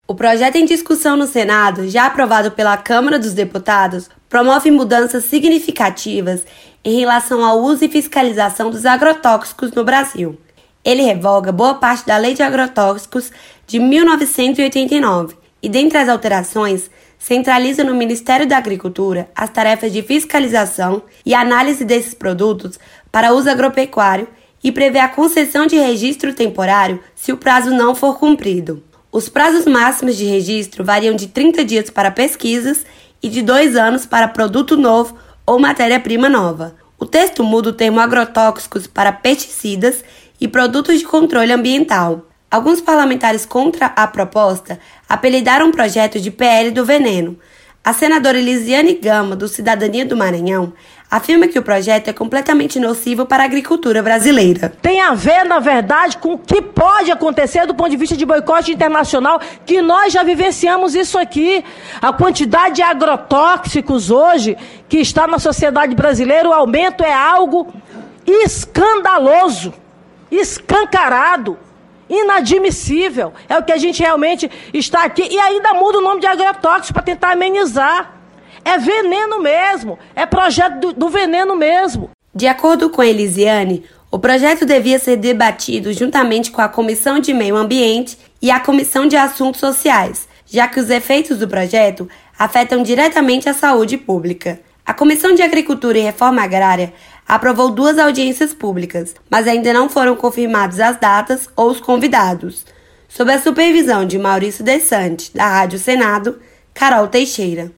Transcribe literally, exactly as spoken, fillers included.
O projeto em discussão no Senado, já aprovado pela Câmara dos Deputados, promove mudanças significativas em relação ao uso e fiscalização dos agrotóxicos no Brasil. Ele revoga boa parte da Lei de Agrotóxicos de mil novecentos e oitenta e nove e, dentre as alterações, centraliza no Ministério da Agricultura as tarefas de fiscalização e análise desses produtos para uso agropecuário e prevê a concessão de registro temporário se o prazo não for cumprido. Os prazos máximos de registro variam de trinta dias para pesquisas e de dois anos para produto novo ou matéria-prima nova. O texto muda o termo agrotóxicos para pesticidas e produtos de controle ambiental. Alguns parlamentares contra a proposta apelidaram o projeto de P L do veneno. A senadora Elisiane Gama, do Cidadania do Maranhão, afirma que o projeto é completamente nocivo para a agricultura brasileira. Tem a ver, na verdade, com o que pode acontecer do ponto de vista de boicote internacional, que nós já vivenciamos isso aqui. A quantidade de agrotóxicos hoje que está na sociedade brasileira, o aumento é algo escandaloso, escancarado, inadmissível. É o que a gente realmente está aqui. E ainda muda o nome de agrotóxico para tentar amenizar. É veneno mesmo, é projeto do, do veneno mesmo. De acordo com a Elisiane, o projeto devia ser debatido juntamente com a Comissão de Meio Ambiente e a Comissão de Assuntos Sociais, já que os efeitos do projeto afetam diretamente a saúde pública. A Comissão de Agricultura e Reforma Agrária aprovou duas audiências públicas, mas ainda não foram confirmadas as datas ou os convidados. Sob a supervisão de Maurício Desante, da Rádio Senado, Carol Teixeira.